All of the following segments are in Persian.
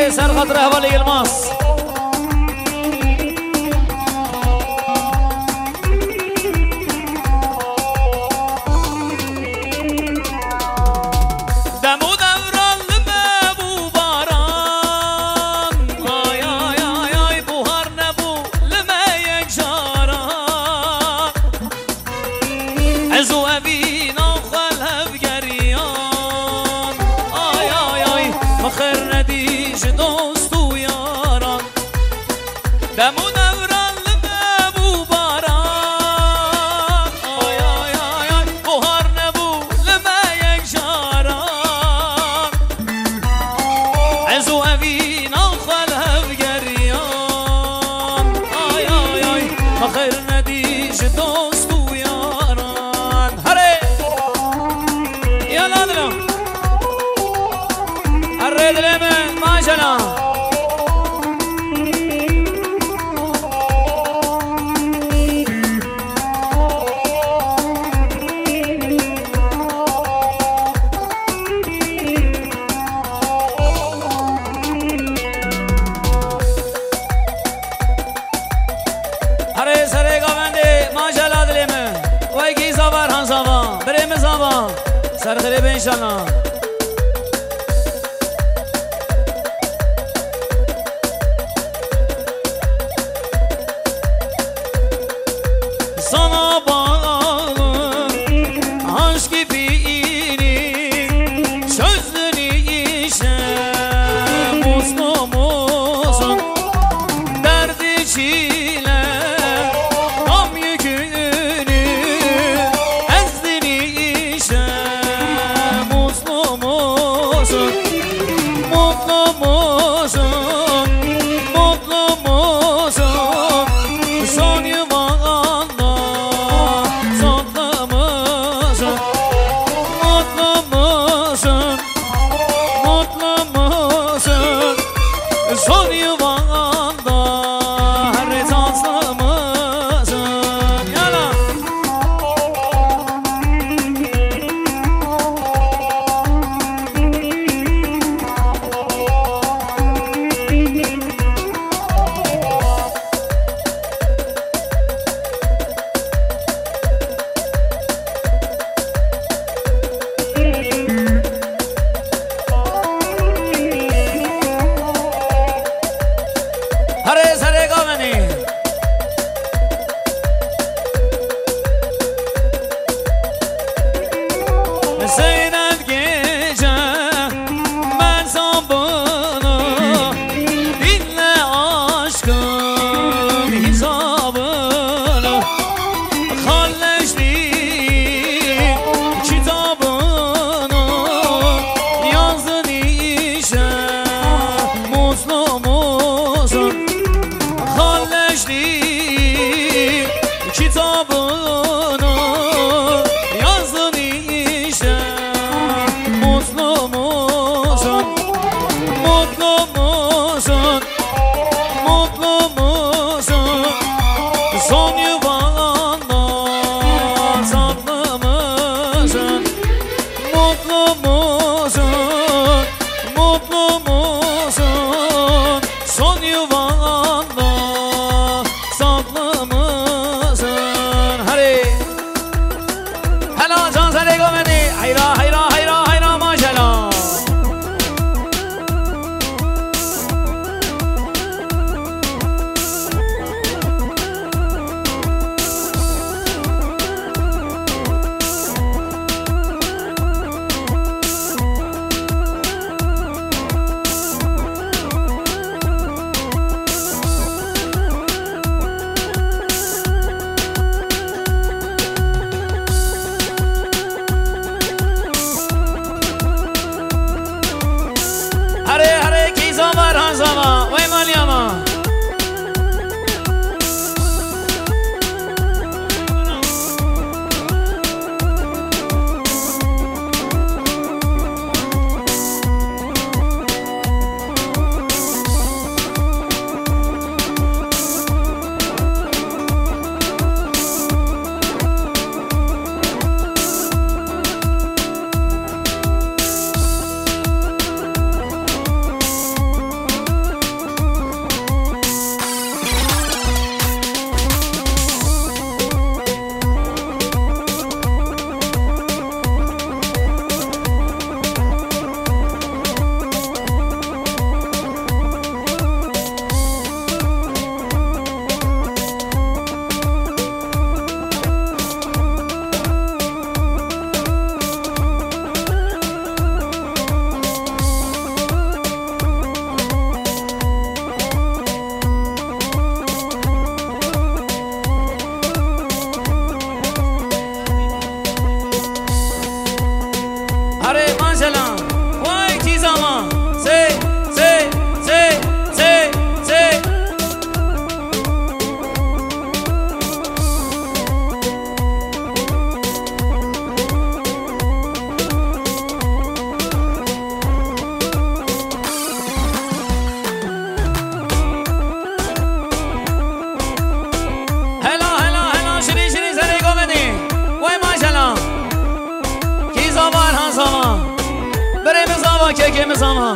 هره سر خاطر احوال الماس سرخری به انشالله sana bağlı aşk gibiyim sözleri işe musluğumuzun derdi çile gam yükünü ezdini işe musluğumuzun mutlu musun son yuvanda sonlu musun son yuvanda her tanslı mısın yana Zeynep gece ben sabını dinle aşkın hesabını kalleşlik kitabını yazdın işe mutlu musun kalleşlik kitabını yazdın mutlu musun son yuvanda tatlı mısın mutlu musun son yuvanda tatlı mısın hadi helal can seni gömeni hayra hayra hayra hayra maşallah hare ki zaman han zaman vay malyama ها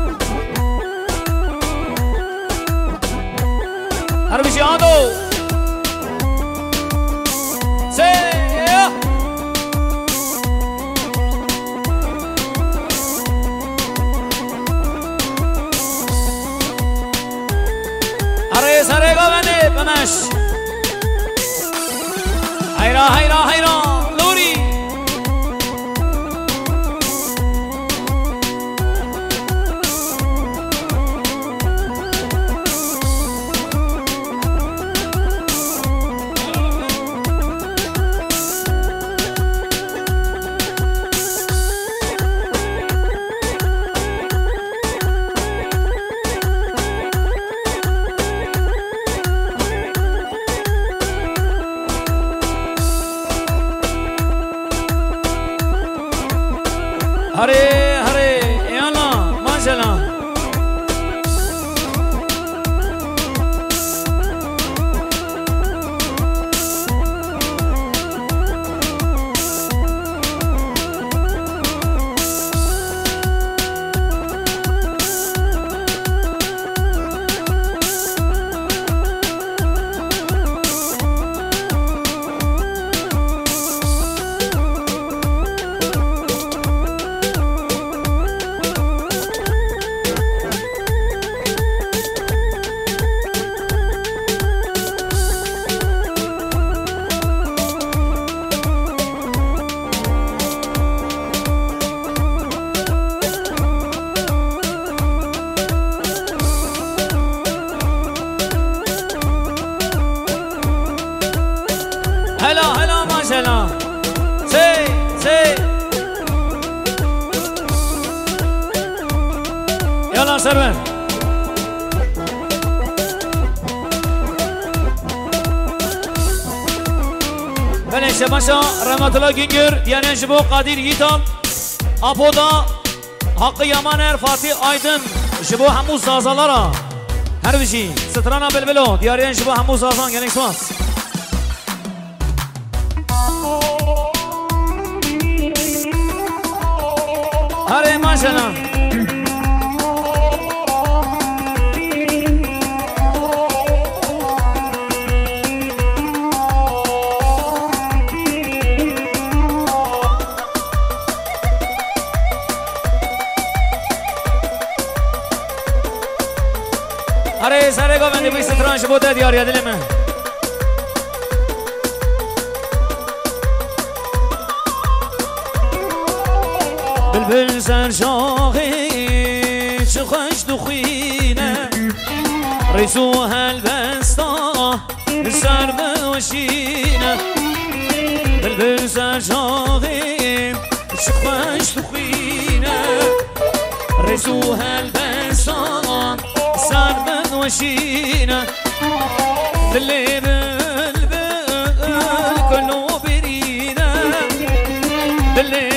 هر بشي آدو سيا هره سره گوانه بمش هيرا هيرا هيرا لوري هره هره يلا ما شاء الله هلا هلا ما شاء الله سي سي يلا سرور بله شباشا رحمت الله گینگر یعنی شبو قادر گیتان آپودا حق یمانر فاتی آیدن شبو همو سازالارا هر بشی سترانا بلبلو دیارین شبو همو سازان یعنی سواس هره ماشاءالله هره سره گوونده بی سترانش بوده دیاری دل من بلبل سر شاخی چه خوش دخینه ریسو هلبستا سر بوشینه بلبل سر شاخی چه خوش دخینه ریسو هلبستا سر بوشینه دلی بلبل کلو برینه دلی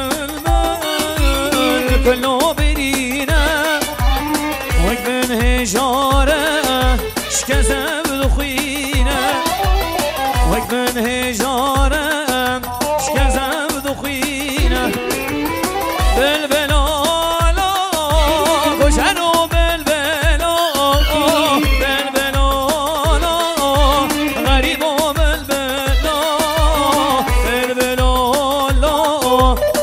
كلو برينا وك من هجارة شكزب دخينا وك من هجارة شكزب دخينا بالبلالا كشنو بالبلالا بالبلالا غريب بالبلالا بالبلالا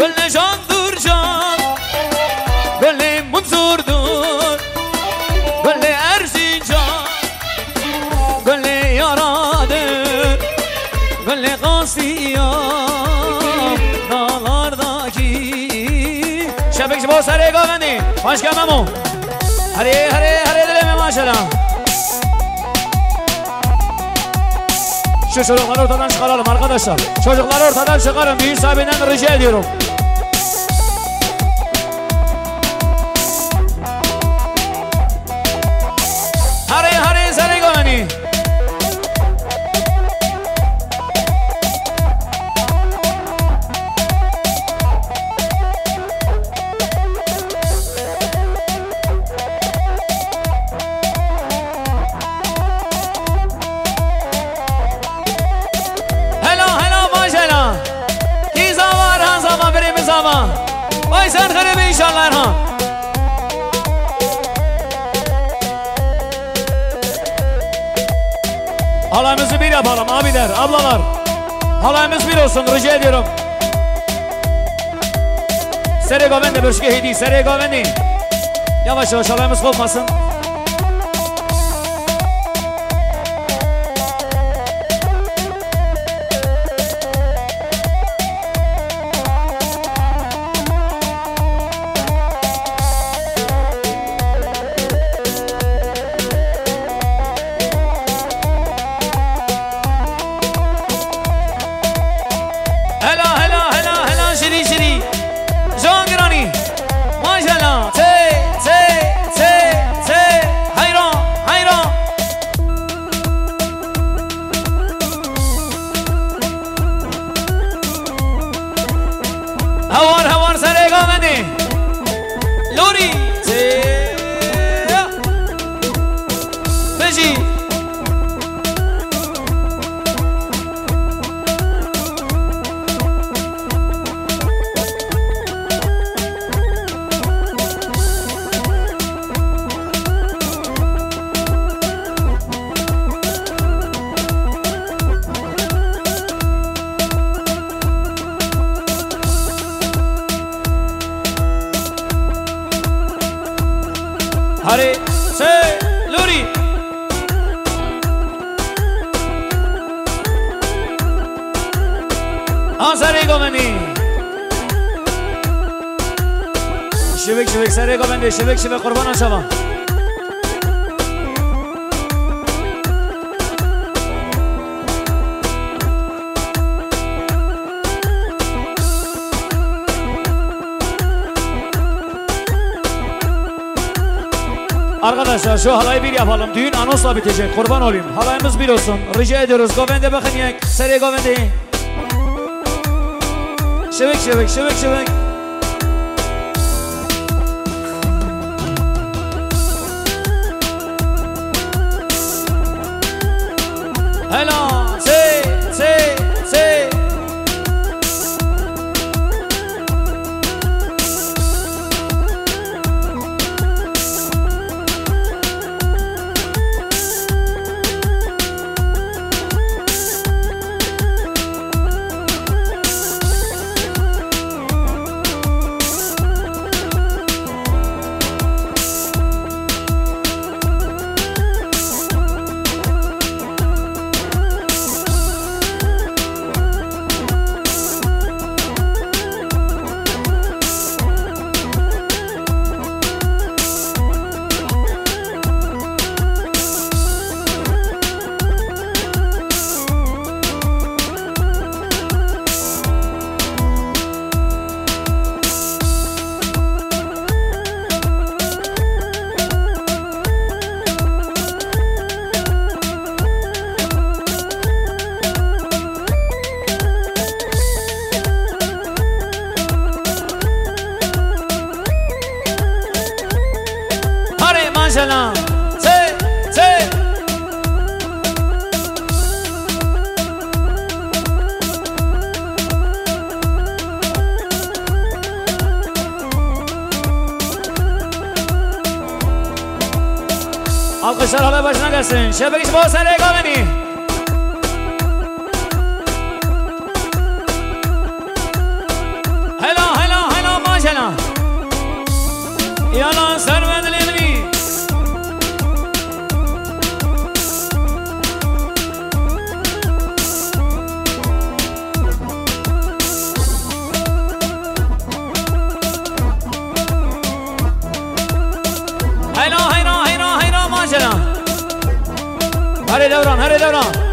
گل جان دور جان گل منظور دور گل ارزی جان گل یاراده گل قاسیا دالارداکی شبکش با سر گاوندی باش کممو هره هره هره دلمه ماشالله şu çocukları ortadan çıkaralım arkadaşlar. Çocukları ortadan çıkarın. Büyük sahibinden rica ediyorum. Hare hare sare gani. Vay sen garibi inşallah Erhan. Halayımızı bir yapalım abiler, ablalar. Halayımız bir olsun rica ediyorum. Sere govendi bölüşke hedi, sere govendi. Yavaş yavaş halayımız kopmasın. هوار سر گامنی لوری بجی Hare se luri Ansare gomeni Şivik şivik sare gomeni şivik şivik kurban aşama Arkadaşlar şu halayı bir yapalım. Düğün anonsla bitecek. Kurban olayım. Halayımız bir olsun. Rica ediyoruz. Govende bakın ya. Seri Govende. Şıvık şıvık şıvık şıvık. Helal. Se se se. Maşallah. Se se. Alkışlar halay başına gelsin. Şebek bol sere gaveni. Helal helal. دوران